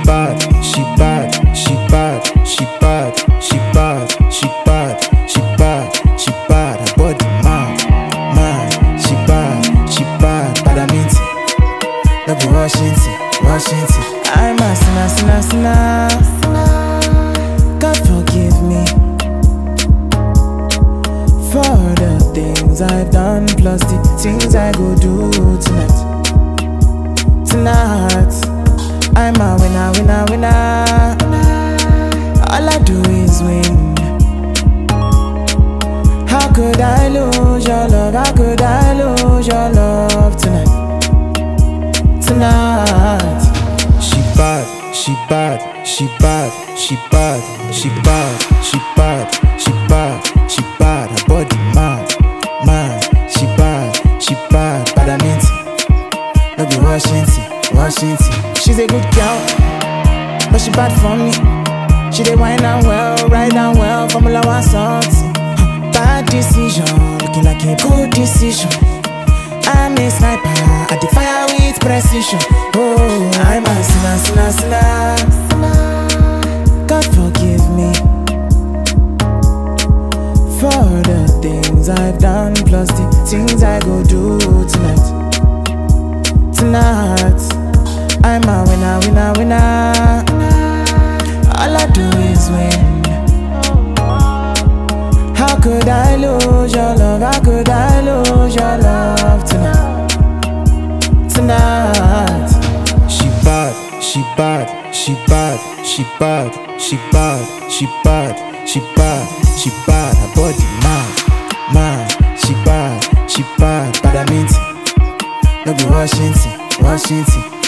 bad, she bad, she bad, she bad, she bad, she bad, she bad, she bad. Her body mad, mad. She bad, bad I mean it. No be Washington. I'm a sinner. God forgive me for the things I've done, plus the things I go do tonight. I'm a winner. All I do is win. How could I lose your love? How could I lose your love tonight? She bad, she bad, she bad, she bad, she bad, she bad, she bad, she bad. Her body mad. She bad, bad I mean it. No be Washington. She's a good girl, but she bad for me. She dey wine and well, ride and well, Formula 1 something. Bad decision, looking like a good decision. I'm a sniper, I defy with precision. Oh, I'm a sinner. God forgive me for the things I've done, plus the things I go do tonight. I'm a winner. All I do is win. How could I lose your love? How could I lose your love tonight? She bad, she bad, she bad, she bad, she bad, she bad, she bad, she bad. Her body mad. She bad, bad I mean it. No be Washington.